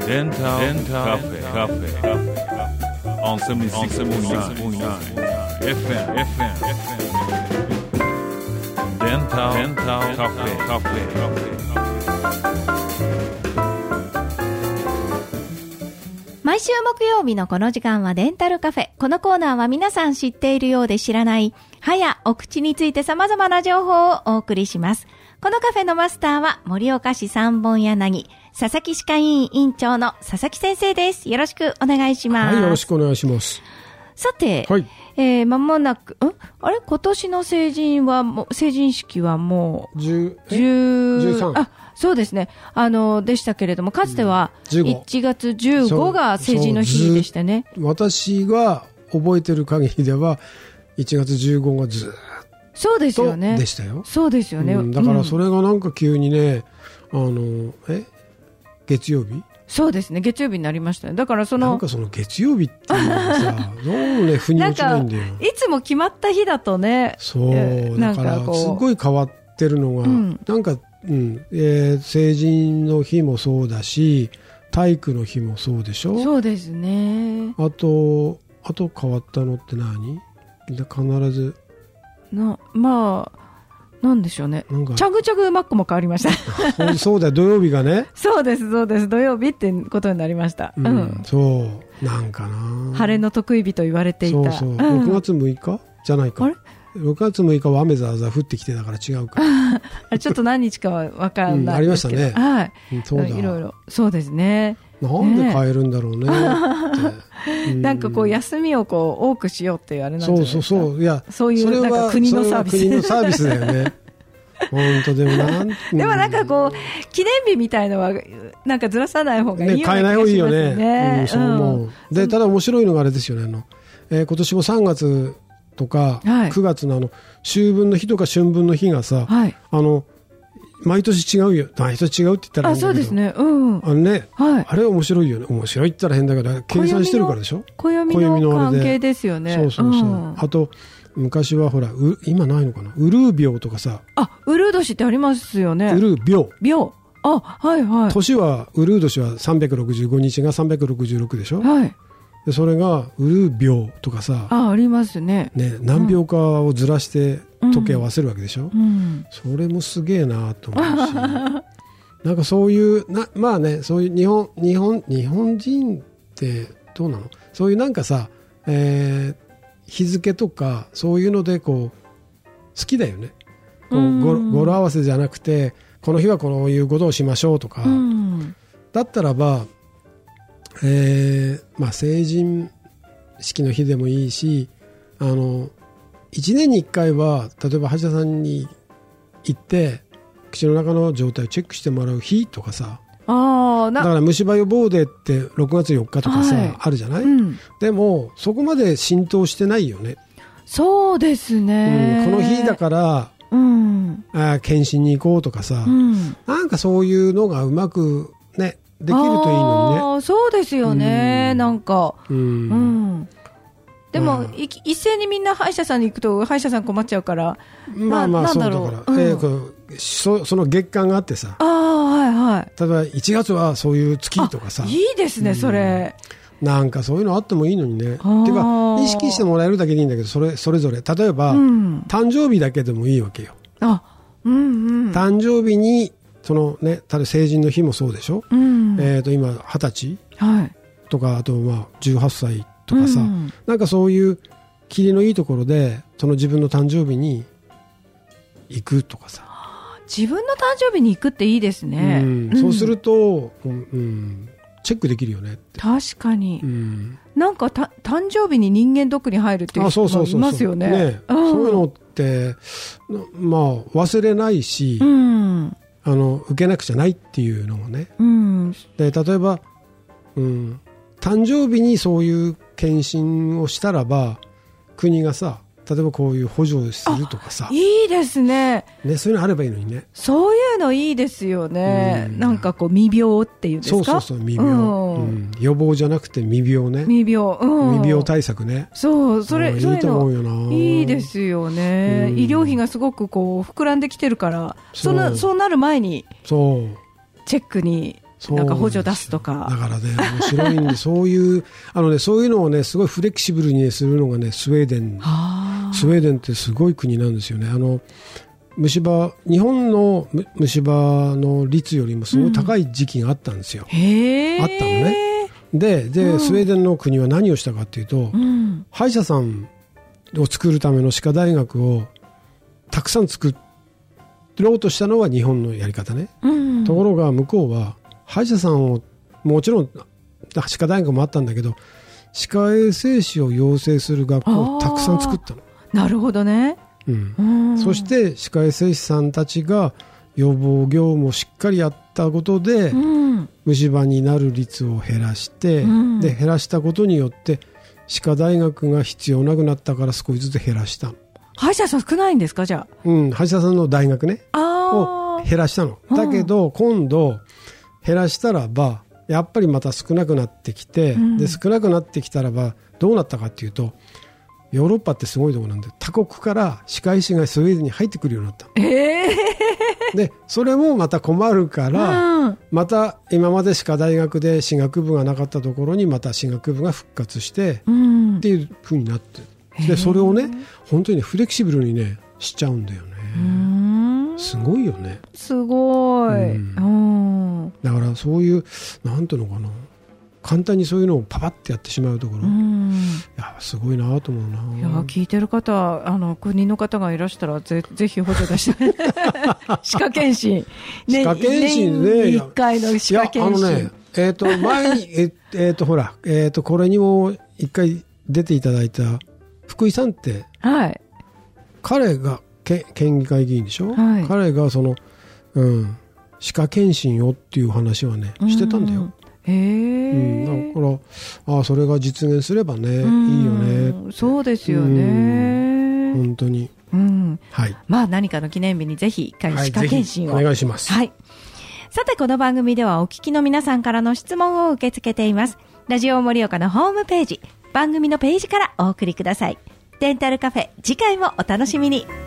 Dental Cafe on 76.9 FM Dental Cafe。 毎週木曜日のこの時間はデンタルカフェ。このコーナーは皆さん知っているようで知らない歯やお口について様々な情報をお送りします。このカフェのマスターは盛岡市三本柳佐々木歯科医院院長の佐々木先生です。よろしくお願いします。 はい、よろしくお願いします。 さて、 はい、 間もなく、あれ今年の成人式はもう 13。 あ、そうですね。でしたけれども、かつては1月15が成人の日でしたね。 私が覚えてる限りでは1月15がずっとそうですよね。 でしたよ。 そうですよね。 だからそれがなんか急にね、月曜日？ そうですね。月曜日になりましたね。だからなんかその月曜日っていうのがさ、どうもね、腑に落ちないんだよ。 いつも決まった日だとね。 そう。だからすごい変わってるのが、なんか、成人の日もそうだし、体育の日もそうでしょ？ そうですね。 あと変わったのって何？必ず。 まあ、なんでしょうね。チャグチャグマックも変わりました。 そうだよ、土曜日がね。 そうです、そうです。土曜日ってことになりました。 そう。なんかな。 晴れの得意日と言われていた。 そう。6月6日じゃないか。あれ6月6日は雨ざわざ降ってきてだから違うかちょっと何日かは分からないありましたね。 はい。 そうだ。 いろいろ。そうですね。 なんで変えるんだろうね。 なんかこう休みをこう多くしようっていうあれなんじゃないですか。 そう。いや、 そういうなんか国のサービス。 国のサービスだよね。本当でもなんかこう記念日みたいのはなんかずらさない方がいいよね。 変えない方がいいよね。そう思う。で、ただ面白いのがあれですよね。今年も3月とか9月の秋分の日とか春分の日がさ、毎年違うよ。毎年違うって言ったらいいんだけど。 そうですね。 あれ面白いよね。面白いって言ったら変だけど、計算してるからでしょ。 暦の関係ですよね。 そう。あと、昔はほら、今ないのかな。ウルー病とかさ。 ウルー年ってありますよね。 ウルー病。 はい。 年は、ウルー年は365日が366でしょ。 はい。 でそれがウルー病とかさ。 ありますね。 何秒かをずらして時計を合わせるわけでしょ。それもすげえなと思うし。なんかそういうまあね、そういう日本人ってどうなの？そういうなんかさ、日付とかそういうのでこう好きだよね。こう語呂合わせじゃなくて、この日はこういうことをしましょうとか。だったらば、成人式の日でもいいし、1年に1回は例えば歯医者さんに行って口の中の状態をチェックしてもらう日とかさ。だから虫歯予防デーって6月4日とかさ、あるじゃない、でもそこまで浸透してないよね。 そうですね、 この日だから、検診に行こうとかさ、なんかそういうのがうまくねできるといいのにね。 そうですよね、なんかでも、一斉にみんな歯医者さんに行くと歯医者さん困っちゃうから、 そうだから、その月間があってさ、例えば1月はそういう月とかさ、 いいですね、それ。 なんかそういうのあってもいいのにね。っていうか意識してもらえるだけでいいんだけど、それぞれ例えば、誕生日だけでもいいわけよ。誕生日にそのね、成人の日もそうでしょ。今20歳とか、あと18歳とかさ、なんかそういう切りのいいところでその自分の誕生日に行くとかさ。 自分の誕生日に行くっていいですね。 そうすると、チェックできるよねって。 確かに、なんか誕生日に人間ドックに入るっていう人もいますよね。 そういうのって忘れないし、受けなくちゃないっていうのもね、で例えば、誕生日にそういう検診をしたらば国がさ、例えばこういう補助をするとかさ、 いいですね。 そういうのあればいいのにね。 そういうのいいですよね。なんかこう未病っていうんですか。 未病、予防じゃなくて未病ね。 未病対策ね。 それいいと思うよな。 いいですよね。医療費がすごくこう膨らんできてるから、そうなる前にチェックになんか補助出すとか。 だからね、面白いんで、そういうのをね、すごいフレキシブルに、ね、するのがね、スウェーデン。スウェーデンってすごい国なんですよね。日本の虫歯の率よりもすごい高い時期があったんですよ。あったのね。で、スウェーデンの国は何をしたかっていうと、歯医者さんを作るための歯科大学をたくさん作ろうとしたのは日本のやり方ね。ところが向こうは歯医者さんを、もちろん歯科大学もあったんだけど、歯科衛生士を養成する学校をたくさん作ったの。 なるほどね。 そして歯科衛生士さんたちが予防業務をしっかりやったことで、虫歯になる率を減らして、で減らしたことによって歯科大学が必要なくなったから少しずつ減らしたの。 歯医者さん少ないんですか、じゃあ。 歯医者さんの大学ねを減らしたの。だけど今度減らしたらばやっぱりまた少なくなってきて、で少なくなってきたらばどうなったかっていうと、ヨーロッパってすごいところなんで、他国から歯科医師がスウェーデンに入ってくるようになった。でそれもまた困るから、また今まで歯科大学で歯学部がなかったところにまた歯学部が復活して、っていう風になってる。でそれをね、本当にね、フレキシブルにねしちゃうんだよね。すごいよね。 すごい。 だからそういう、なんていうのかな、簡単にそういうのをパパッてやってしまうところ、いやすごいなと思うな。 いや聞いてる方、国の方がいらしたらぜひ補助出して歯科検診、 歯科検診ね、 年に1回の歯科検診。 前にほら、これにも1回出ていただいた福井さんって、 はい、 彼が県議会議員でしょ、はい、彼がその、歯科検診をっていう話はねしてたんだよ。だからそれが実現すればね、いいよね。 そうですよね、 本当に、はい、 まあ何かの記念日にぜひ1回歯科検診を、 お願いします。 はい。さてこの番組ではお聞きの皆さんからの質問を受け付けています。ラジオ盛岡のホームページ、番組のページからお送りください。デンタルカフェ、次回もお楽しみに。